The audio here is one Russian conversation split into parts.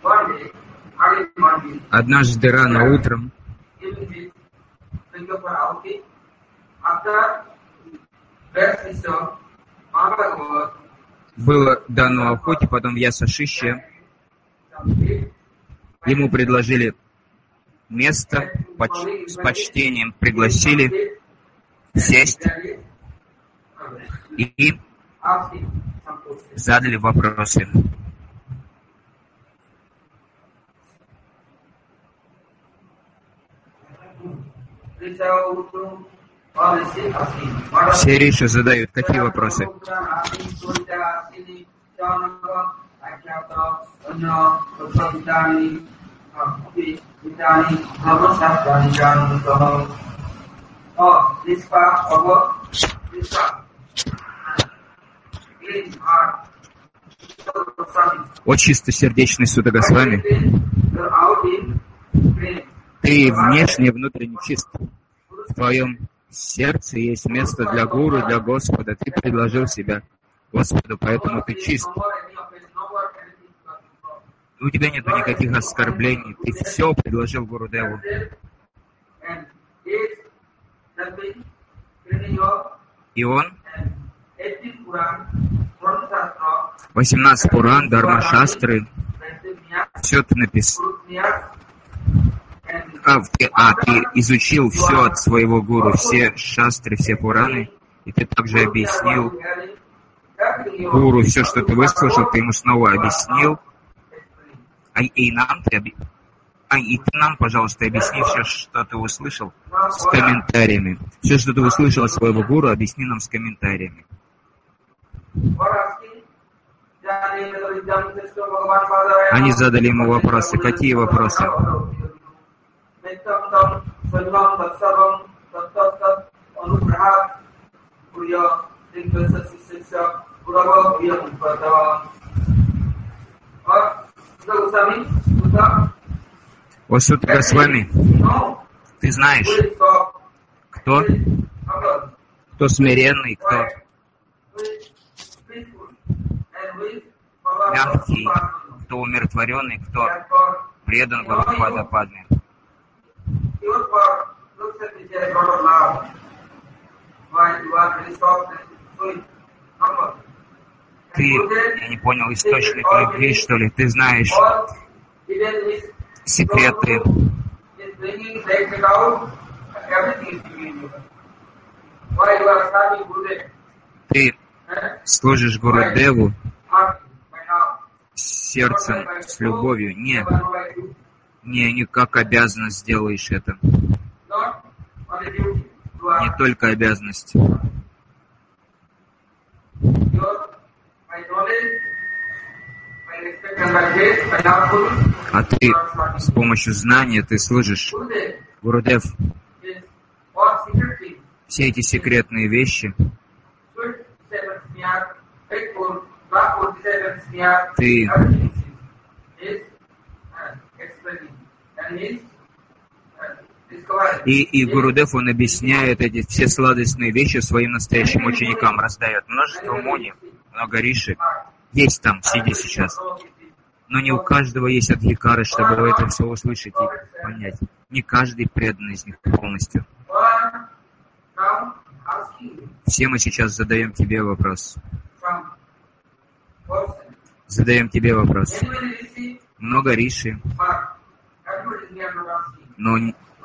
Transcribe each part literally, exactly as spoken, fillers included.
Однажды рано утром было дано охоте, потом Вьяса-Шишья. Ему предложили место, поч- с почтением пригласили сесть и задали вопросы. Все риши задают какие вопросы? О чистосердечный Суда Госвами, ты внешне и внутренне чист. В твоем сердце есть место для Гуру, для Господа. Ты предложил себя Господу, поэтому ты чист. У тебя нет никаких оскорблений. Ты все предложил Гурудеву. И он восемнадцать Пуран, Дharma-шастры, все ты написал. А, ты, а, ты изучил все от своего гуру, все шастры, все Пураны, и ты также объяснил гуру все, что ты выслушал, ты ему снова объяснил. А и нам ты оби... а, и ты нам, пожалуйста, объясни все, что ты услышал, с комментариями. Все, что ты услышал от своего гуру, объясни нам с комментариями. Они задали ему вопросы. Какие вопросы? О Суда Госвами, ты знаешь, кто? Кто смиренный, кто мягкий, кто умиротворенный, кто предан Гурупада Падме. Ты, я не понял, источник любви, что ли? Ты знаешь секреты. Ты служишь Гурудеву сердцем, с любовью. Не, не, не как обязанность сделаешь это. Не только обязанность. А ты с помощью знания ты служишь Гурудев. Все эти секретные вещи ты и, и Гурудев, он объясняет эти все сладостные вещи своим настоящим ученикам, раздает множество муни, много риши. Есть там, сиди сейчас. Но не у каждого есть адхикары, чтобы это все услышать и понять. Не каждый предан из них полностью. Все мы сейчас задаем тебе вопрос. Задаем тебе вопрос. Много риши, но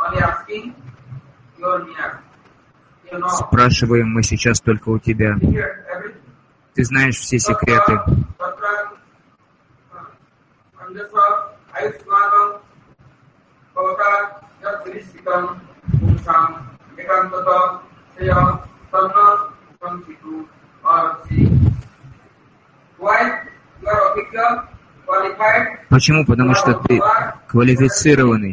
спрашиваем мы сейчас только у тебя. Ты знаешь все секреты. Почему? Потому что ты квалифицированный.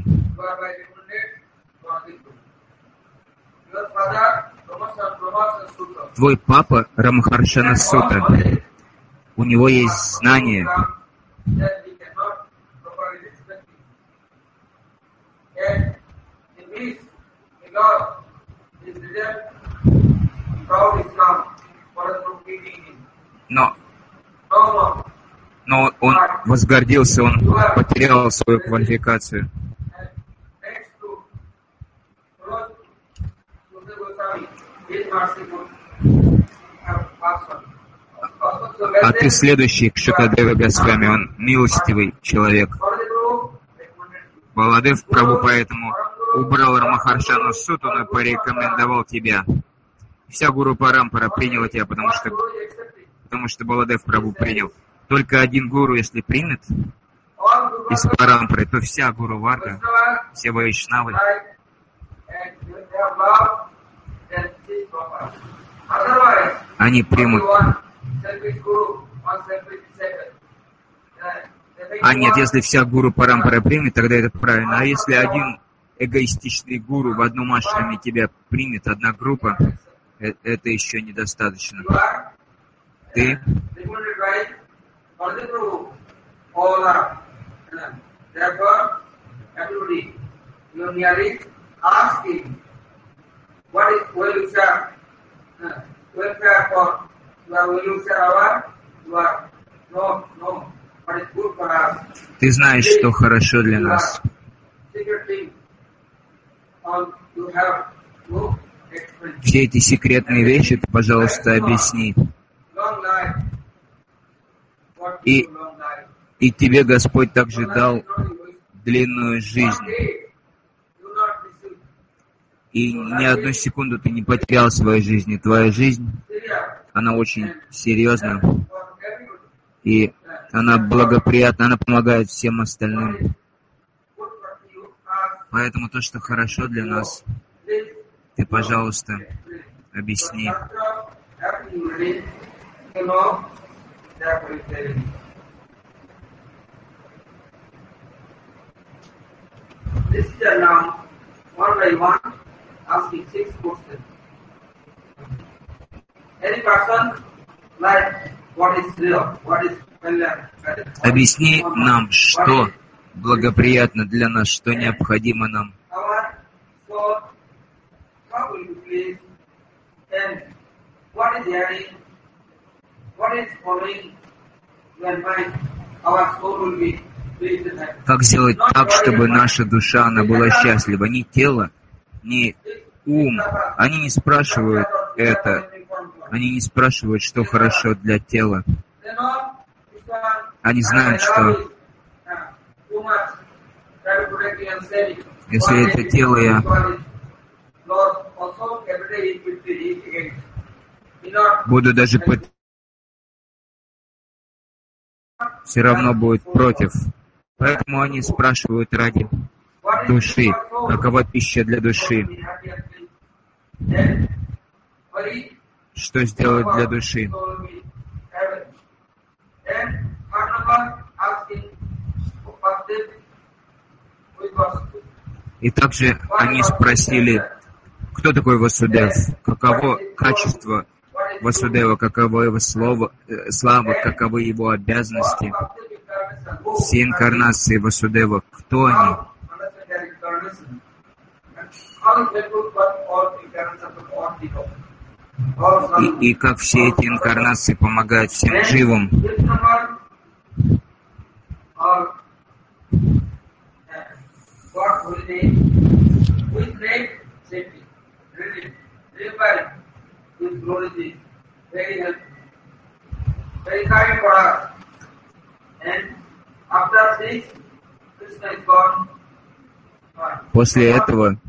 Твой папа Рамахаршана Сута. У него есть знания. Но, но он, возгордился, он потерял свою квалификацию. А ты следующий к Шукадева Госвами, он милостивый человек. Баладев Прабху поэтому убрал Рамахаршану Суту, но порекомендовал тебя. Вся Гуру Парампара приняла тебя, потому что, потому что Баладев Прабху принял. Только один гуру, если примет из Парампары, то вся Гуру Варга, все Вайшнавы, они примут. А нет, если вся Гуру Парампара примет, тогда это правильно. А если один эгоистичный гуру в одном ашраме тебя примет, одна группа, это еще недостаточно. Ты Ты знаешь, что хорошо для нас. Все эти секретные вещи ты, пожалуйста, объясни. И, и тебе Господь также дал длинную жизнь. И ни одну секунду ты не потерял своей жизни. Твоя жизнь, она очень серьезна. И она благоприятна, она помогает всем остальным. Поэтому то, что хорошо для нас, ты, пожалуйста, объясни. Объясни нам, что благоприятно для нас, что необходимо нам. Как сделать так, чтобы наша душа, она была счастлива? Ни тело, ни ум. Они не спрашивают это. Они не спрашивают, что хорошо для тела. Они знают, что если это тело я буду даже пытаться, все равно будет против. Поэтому они спрашивают ради души, какова пища для души. Что сделать для души? И также они спросили, кто такой Васудев, каково качество Васудева, каково его слово, э, слава, каковы его обязанности. Все инкарнации Васудева, кто они? И, и как все эти инкарнации помогают всем живым. После этого,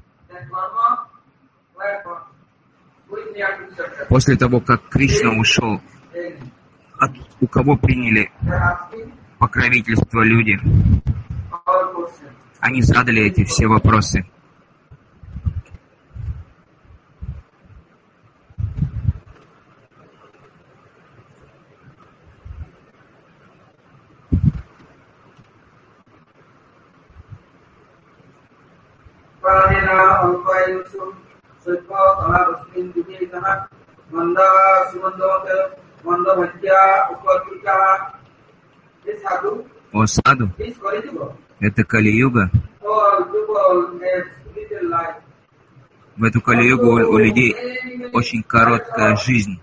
после того, как Кришна ушел, от, у кого приняли покровительство люди? Они задали эти все вопросы. О саду, это Кали-юга. В эту Кали-югу у, у людей очень короткая жизнь.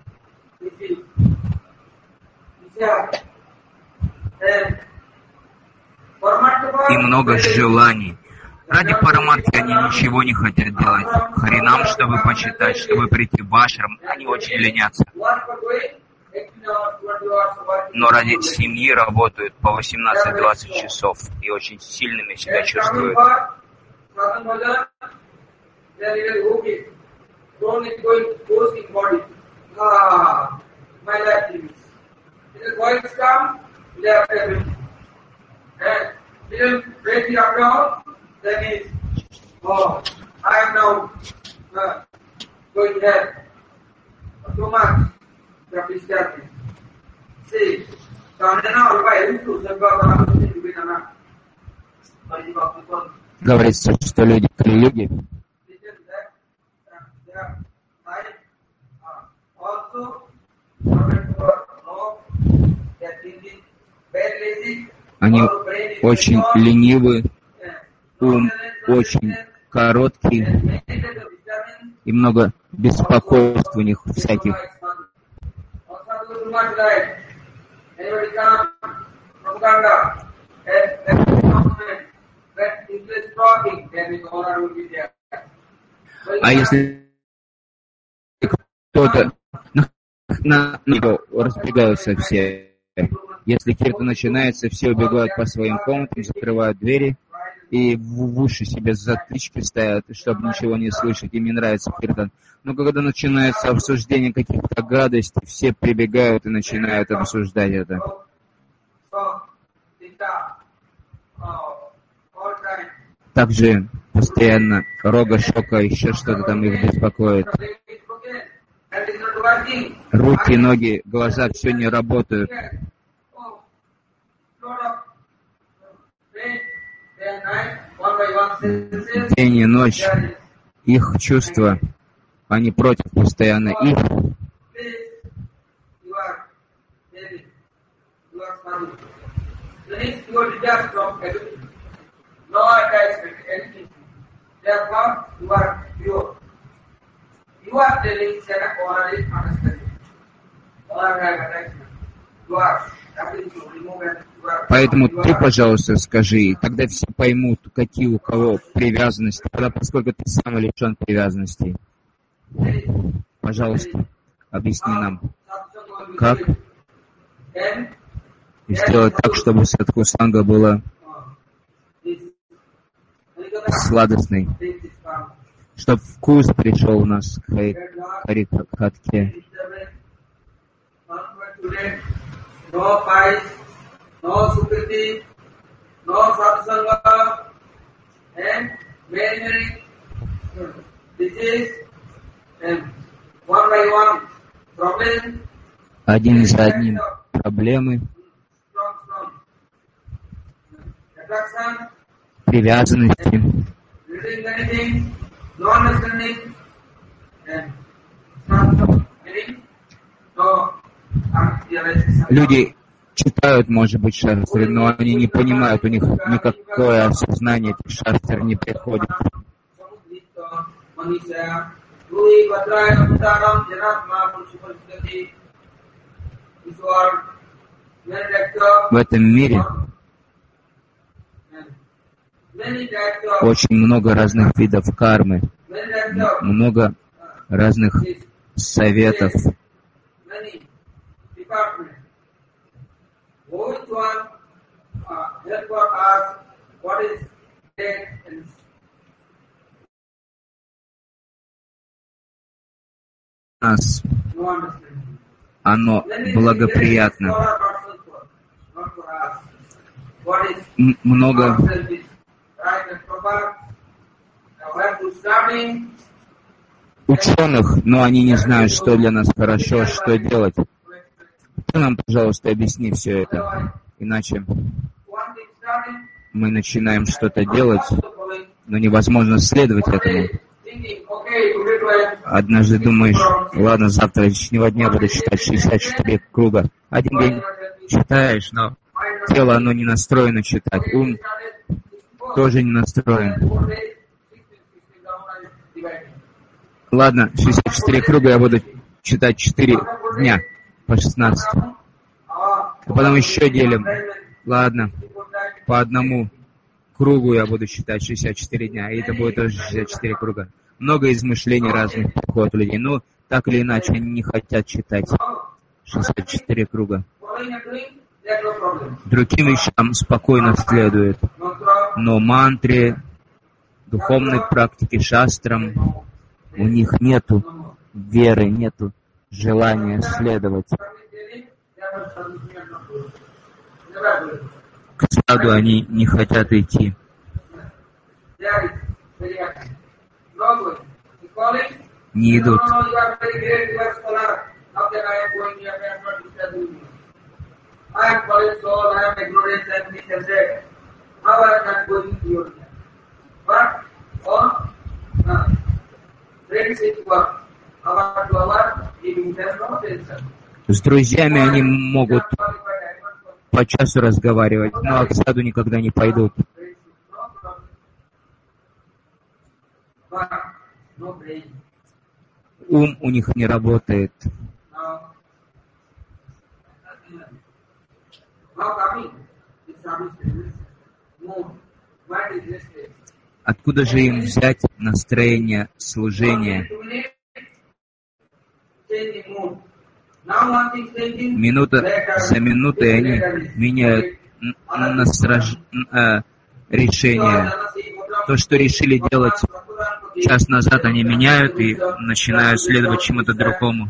и много желаний. Ради парамарти они ничего не хотят делать. Харинам, чтобы почитать, чтобы прийти в ашрам, они очень ленятся. Но ради семьи работают по восемнадцать-двадцать часов и очень сильными себя чувствуют. Then is, oh, I am now uh, going there. Too much. Practice. See, говорится, что люди Кали-юги они очень ленивы, ум очень короткий и много беспокойств у них всяких. А если кто-то на, на него разбегаются все, если киртан начинается, все убегают по своим комнатам, закрывают двери и в, в уши себе затычки ставят, чтобы ничего не слышать. Им не нравится киртан. Но когда начинается обсуждение каких-то гадостей, все прибегают и начинают обсуждать это. Также постоянно рога, шока, еще что-то там их беспокоит. Руки, ноги, глаза, все не работают. День и ночь, их чувства, они против постоянно их. Поэтому ты, пожалуйста, скажи, тогда все поймут, какие у кого привязанности, тогда, поскольку ты сам лишен привязанностей. Пожалуйста, объясни нам, как сделать так, чтобы садхусанга была сладостной, чтобы вкус пришел у нас к Харикатхе. No pies, no sukriti, no satsanga, and many, many disease, and one by one problem. Один за одним проблемы, привязанности, люди читают, может быть, шастры, но они не понимают, у них никакое осознание этих шастр не приходит. В этом мире очень много разных видов кармы, много разных советов. Нас оно благоприятно. М- много ученых, но они не знают, что для нас хорошо, что делать. Ты нам, пожалуйста, объясни все это, иначе мы начинаем что-то делать, но невозможно следовать этому. Однажды думаешь, ладно, завтра лишнего дня буду читать шестьдесят четыре круга. Один день читаешь, но тело, оно не настроено читать, ум тоже не настроен. Ладно, шестьдесят четыре круга я буду читать четыре дня по шестнадцать. А потом еще делим. Ладно. по одному кругу я буду считать шестьдесят четыре дня, и это будет тоже шестьдесят четыре круга. Много измышлений разных приходит у людей, но так или иначе они не хотят читать шестьдесят четыре круга. Другим вещам спокойно следует, но мантре, духовной практике, шастрам у них нету веры, нету желания следовать. К саду они не хотят идти. Не идут. С друзьями они могут по часу разговаривать, но к саду никогда не пойдут. Ум у них не работает. Откуда же им взять настроение служения? Минута за минутой они меняют насраж... э, решение. То, что решили делать час назад, они меняют и начинают следовать чему-то другому.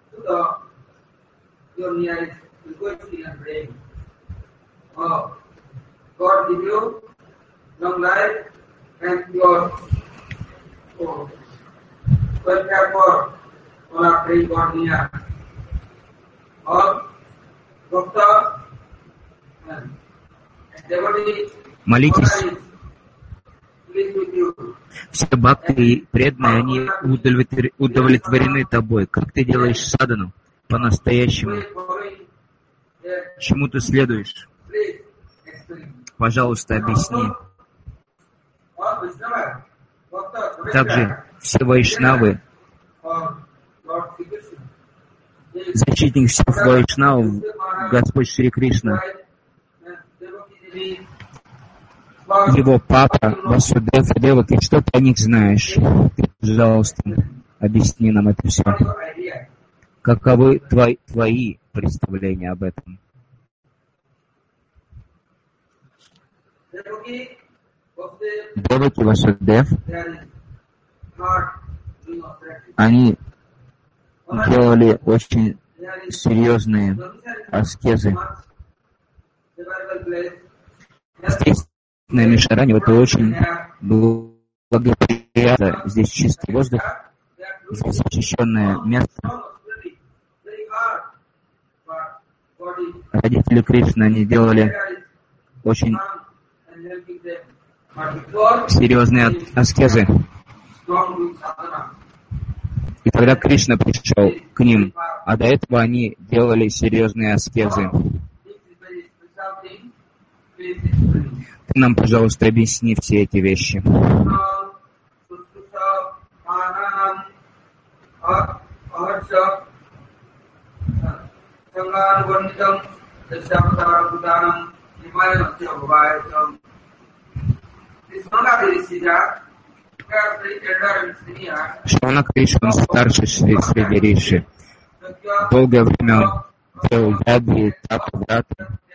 Молитесь. Все бхакты и преданные, они удовлетворены тобой. Как ты делаешь садану по-настоящему? Чему ты следуешь? Пожалуйста, объясни. Также все вайшнавы, защитник всех вайшнавов, Господь Шри Кришна, его папа, Васудев, Деваки, что ты о них знаешь? Ты, пожалуйста, объясни нам это все. Каковы твои, твои представления об этом? Деваки, Васудев, они делали очень серьезные аскезы. Здесь на Мишаране это очень благоприятно. Здесь чистый воздух, здесь очищенное место. Родители Кришны, они делали очень серьезные аскезы. И тогда Кришна пришел к ним, а до этого они делали серьезные аскезы. Ты нам, пожалуйста, объясни все эти вещи. Шавана Кришна, он старший среди риши. Долгое время он делал яги, тапу, враты.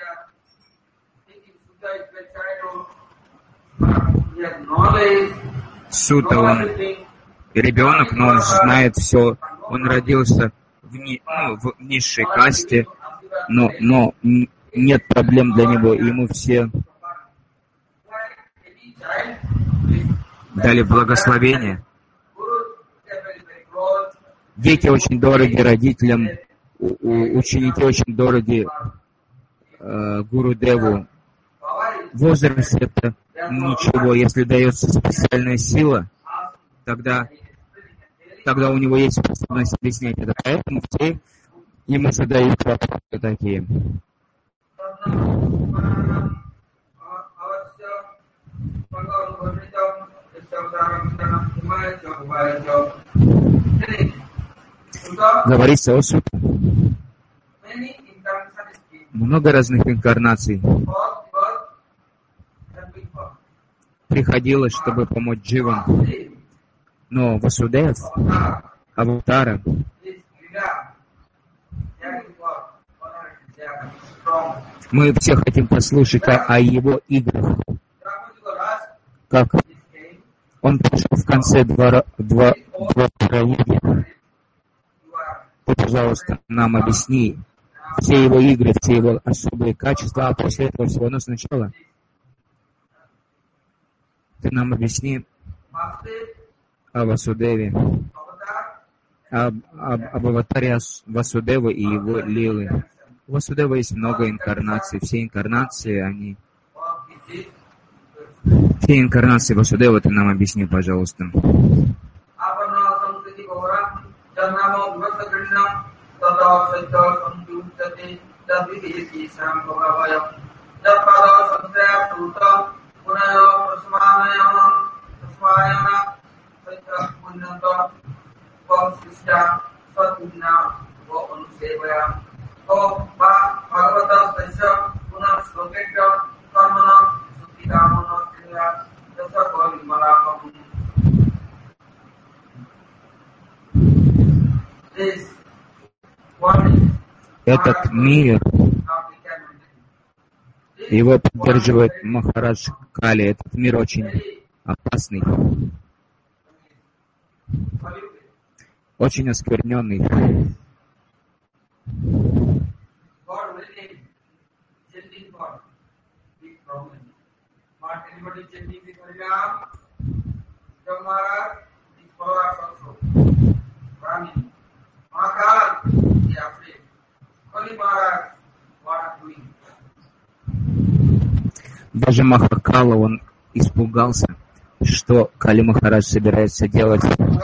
Сута, он ребенок, но он знает все. Он родился в, ни, ну, в низшей касте, но, но нет проблем для него. Ему все дали благословение. Дети очень дороги родителям, у, у, ученики очень дороги э, Гуру Деву. Возраст — это ничего. Если дается специальная сила, тогда, тогда у него есть способность объяснять это. Поэтому все ему задают вопросы такие. Говорится о суде. Много разных инкарнаций. приходилось, чтобы помочь дживам. Но Васудев, аватара, мы все хотим послушать о, о его играх. Как он пришел в конце двора, двора, двора Юги. Ты, пожалуйста, нам объясни все его игры, все его особые качества, а после этого всего. Но сначала ты нам объясни о Васудеве, об, об, об аватаре Васудева и его лилы. У Васудева есть много инкарнаций. Все инкарнации, они... Все инкарнации Васудева ты нам объясни, пожалуйста. Этот мир, его поддерживает Махарадж Кали. Этот мир очень опасный, очень оскверненный. Даже Махакала, он испугался, что Кали Махарадж собирается делать.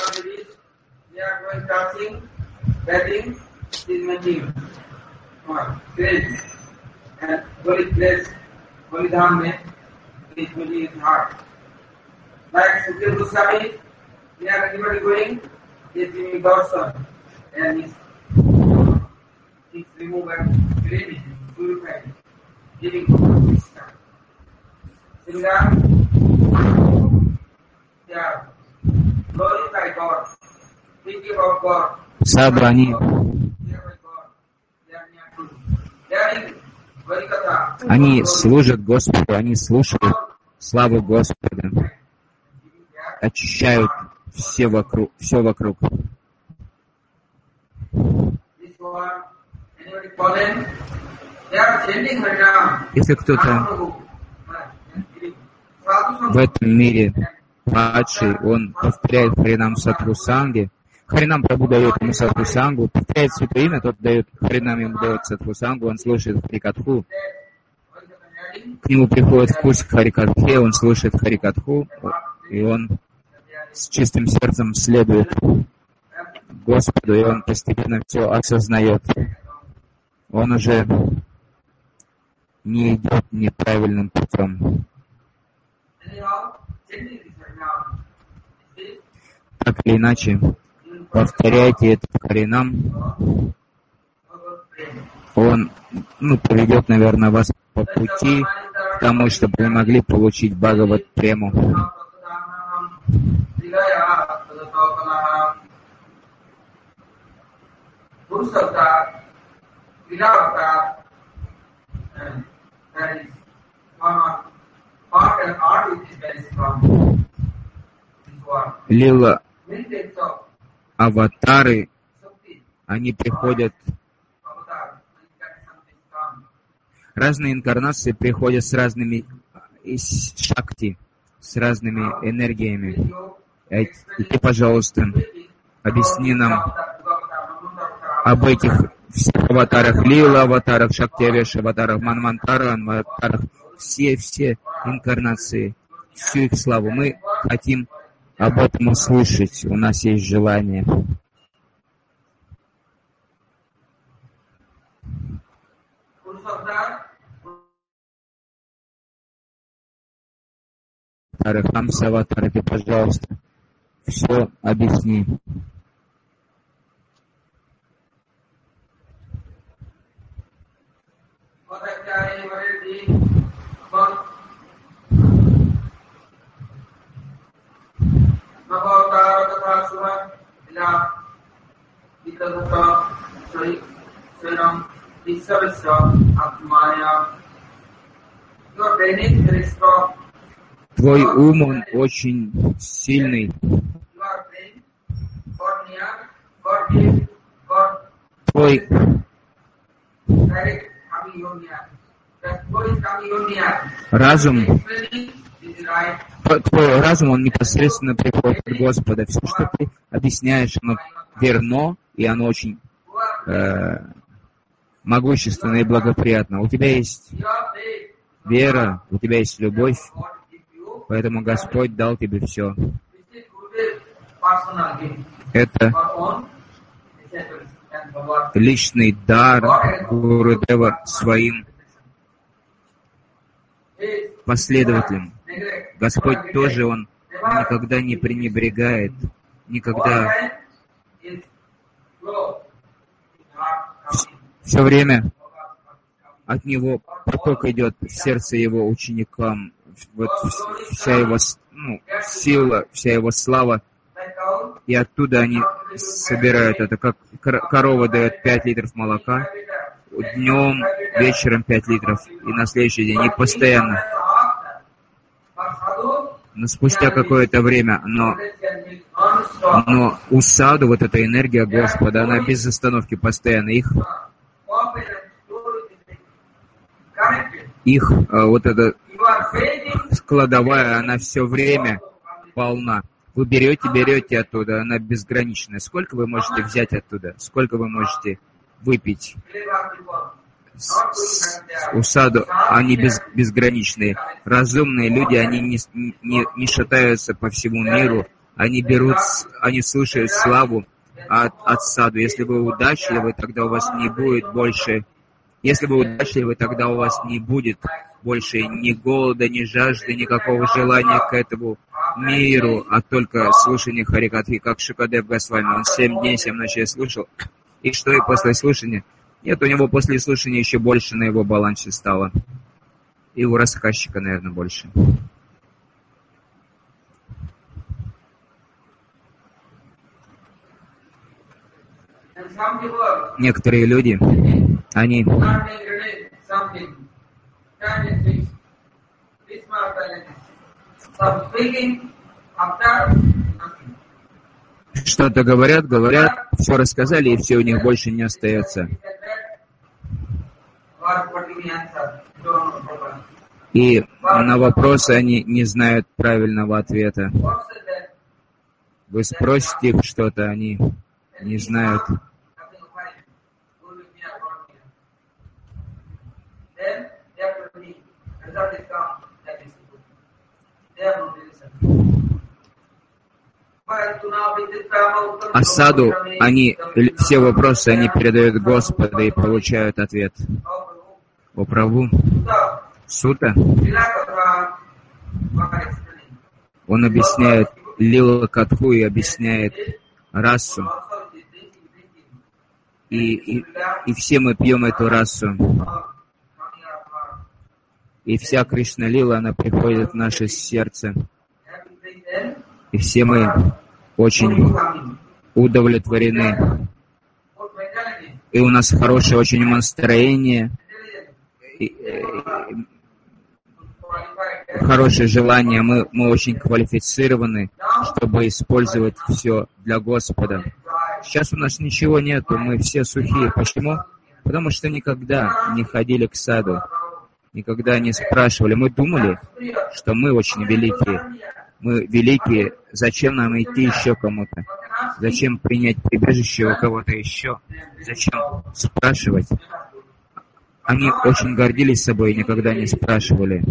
Саду, они, они служат Господу, они слушают славу Господа, очищают все вокруг, все вокруг. Если кто-то в этом мире падший, он повторяет Харинам Сатхусанги, Харинам Прабху дает ему Сатхусангу, повторяет святое имя, тот дает, Харинам ему дает Сатхусангу, он слушает Харикатху. К нему приходит вкус к Харикатхе, он слушает Харикатху, и он с чистым сердцем следует Господу, и он постепенно все осознает. Он уже не идет неправильным путем. Так или иначе, повторяйте этот Харинам. Он, ну, поведет, наверное, вас по пути к тому, чтобы вы могли получить Бхагават Прему. Лила, аватары, они приходят, разные инкарнации приходят с разными шакти, с разными энергиями. И ты, пожалуйста, объясни нам об этих всех аватарах, Лила аватарах, Шактивеш аватарах, Манвантара аватарах, все-все инкарнации, всю их славу. Мы хотим об этом услышать, у нас есть желание. Хамса аватары, ты, пожалуйста, все объясни. Твой ум, он очень сильный. Твой разум, твой разум, он непосредственно приходит от Господа. Все, что ты объясняешь, оно верно, и оно очень э, могущественно и благоприятно. У тебя есть вера, у тебя есть любовь, поэтому Господь дал тебе все. Это личный дар Гурудева своим последователям. Господь тоже, Он никогда не пренебрегает, никогда все время от Него поток идет в сердце Его ученикам, вот вся Его ну, сила, вся Его слава, и оттуда они собирают это, как корова дает пять литров молока, днем, вечером пять литров, и на следующий день, и постоянно. Но спустя какое-то время, но, но у саду вот эта энергия Господа, она без остановки постоянно, их, их вот эта складовая, она все время полна. Вы берете, берете оттуда, она безграничная. Сколько вы можете взять оттуда? Сколько вы можете выпить? У саду они без, безграничные. Разумные люди, они не, не, не шатаются по всему миру. Они берут, они слушают славу от, от саду. Если вы удачливы, тогда у вас не будет больше... Если вы удачливы, тогда у вас не будет больше ни голода, ни жажды, никакого желания к этому миру, а только слушание Харикатхи, как Шукадев Госвами. Он семь дней, семь ночей слушал. И что и после слушания? Нет, у него после слушания еще больше на его балансе стало. И у рассказчика, наверное, больше. Некоторые люди, они что-то говорят, говорят, все рассказали, и все у них больше не остается. И на вопросы они не знают правильного ответа. Вы спросите их что-то, они не знают. А саду, они, все вопросы они передают Господу и получают ответ. О Прабху, Сута, он объясняет Лила Катху и объясняет расу. И, и, и все мы пьем эту расу. И вся Кришна Лила, она приходит в наше сердце. И все мы очень удовлетворены. И у нас хорошее очень настроение, и, и, хорошее желание. Мы, мы очень квалифицированы, чтобы использовать все для Господа. Сейчас у нас ничего нету, мы все сухие. Почему? Потому что никогда не ходили к саду, никогда не спрашивали. Мы думали, что мы очень великие. Мы великие, зачем нам идти еще кому-то? Зачем принять прибежище у кого-то еще? Зачем спрашивать? Они очень гордились собой и никогда не спрашивали.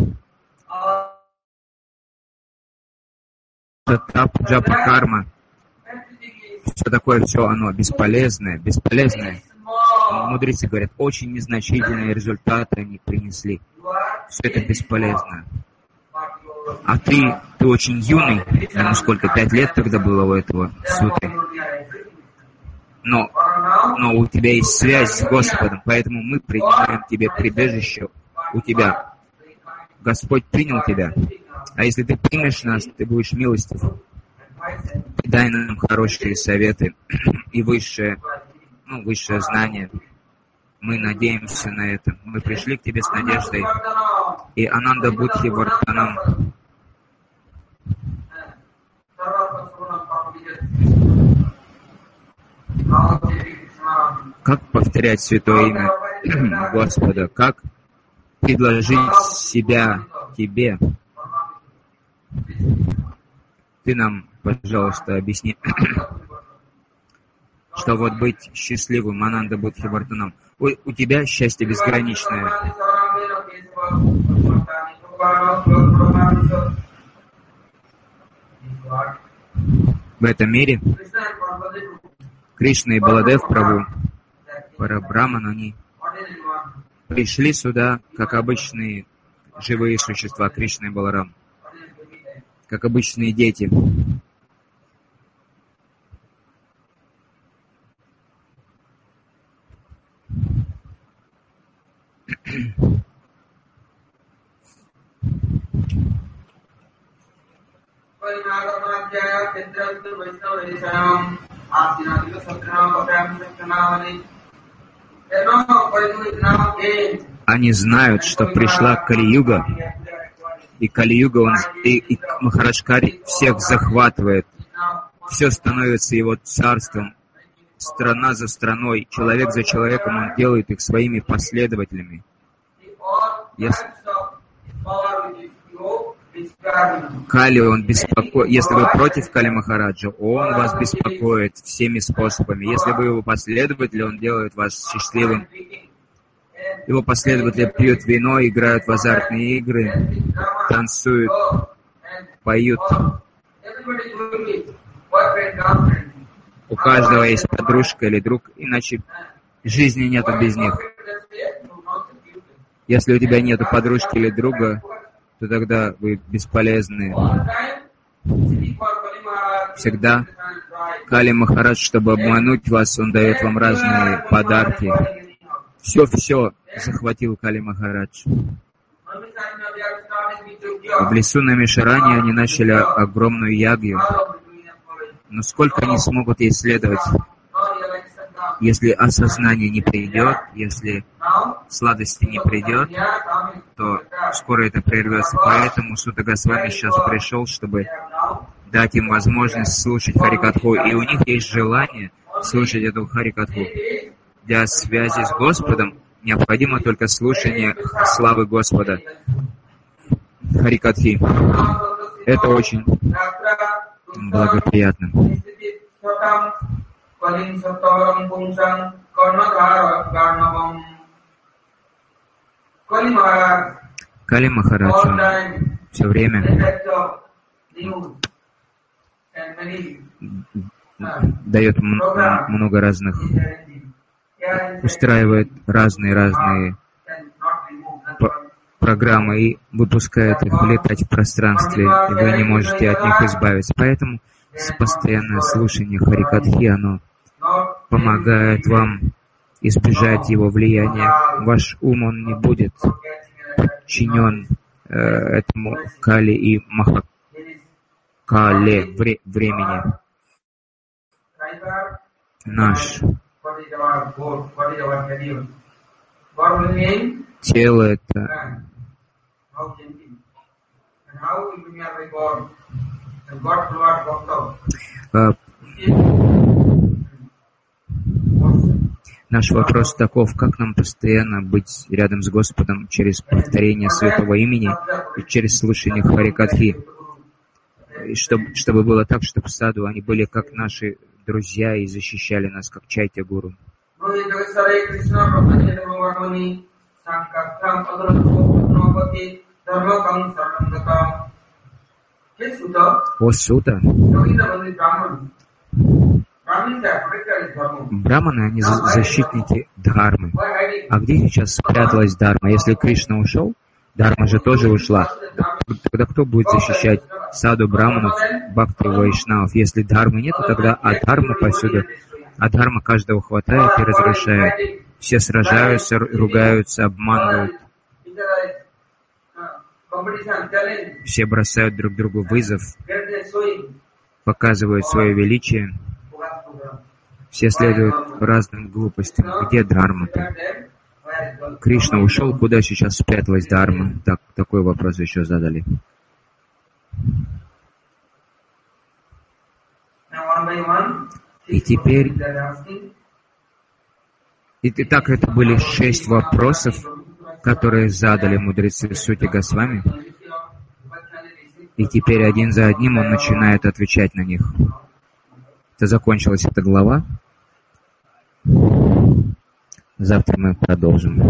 Тап, джапа, карма. Все такое, все оно бесполезное, бесполезное. Мудрецы говорят, очень незначительные результаты они принесли. Все это бесполезно. А ты, ты очень юный, ему сколько, пять лет тогда было у этого суты. Но, но у тебя есть связь с Господом, поэтому мы принимаем тебе прибежище у тебя. Господь принял тебя. А если ты примешь нас, ты будешь милостив. Дай нам хорошие советы и высшее, ну, высшее знание. Мы надеемся на это. Мы пришли к тебе с надеждой. И Ананда Будхи Вартанам. Как повторять святое имя Господа? Как предложить себя тебе? Ты нам, пожалуйста, объясни, что вот быть счастливым, Ананда Будхи Вартанам. У, у тебя счастье безграничное. В этом мире Кришна и Баладев Прабху, Парабраман, они пришли сюда, как обычные живые существа, Кришна и Баларам, как обычные дети. Они знают, что пришла Кали-юга, и Кали-юга, он, и, и Махарадж Кари всех захватывает. Все становится его царством, страна за страной, человек за человеком, он делает их своими последователями. Если Кали, он беспокоит. Если вы против Кали Махараджа, он вас беспокоит всеми способами. Если вы его последователи, он делает вас счастливым. Его последователи пьют вино, играют в азартные игры, танцуют, поют. У каждого есть подружка или друг, иначе жизни нету без них. Если у тебя нету подружки или друга, то тогда вы бесполезны. Всегда Кали Махарадж, чтобы обмануть вас, он дает вам разные подарки. Все-все захватил Кали Махарадж. В лесу на Мишаране они начали огромную ягью. Но сколько они смогут ей следовать? Если осознание не придет, если сладости не придет, то скоро это прервется. Поэтому Сута Госвами сейчас пришел, чтобы дать им возможность слушать Харикатху. И у них есть желание слушать эту Харикатху. Для связи с Господом необходимо только слушание славы Господа. Харикатхи. Это очень благоприятно. Кали Махарадж все время дает много разных, устраивает разные-разные программы и выпускает их летать в пространстве, и вы не можете от них избавиться. Поэтому постоянное слушание Харикатхи, оно помогает вам избежать его влияния. Ваш ум, он не будет подчинен э, этому Кали и Махакале вре, времени. Наш тело — это э, наш вопрос таков: как нам постоянно быть рядом с Господом через повторение святого имени и через слушание Харикатхи, и чтобы, чтобы было так, чтобы саду они были как наши друзья и защищали нас, как Чайтя Гуру. О, Сута! Браманы, они защитники Дхармы. А где сейчас спряталась Дхарма? Если Кришна ушел, Дхарма же тоже ушла. Тогда кто будет защищать саду браманов, бхакти вайшнавов? Если Дхармы нет, тогда Адхарма повсюду. Адхарма каждого хватает и разрушает. Все сражаются, ругаются, обманывают. Все бросают друг другу вызов, показывают свое величие. Все следуют разным глупостям. Где Дхарма-то? Кришна ушел, куда сейчас спряталась Дharma? Так, такой вопрос еще задали. И теперь... И так это были шесть вопросов, которые задали мудрецы Сути Госвами. И теперь один за одним он начинает отвечать на них. Это закончилась эта глава. Завтра мы продолжим.